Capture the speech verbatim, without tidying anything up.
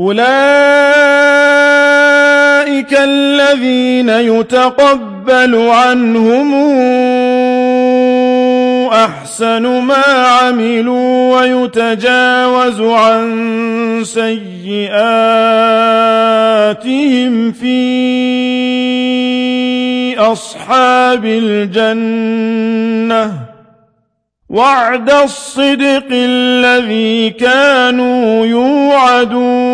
أولئك الذين يتقبل عنهم أحسن ما عملوا ويتجاوز عن سيئاتهم في أصحاب الجنة وعد الصدق الذي كانوا يوعدون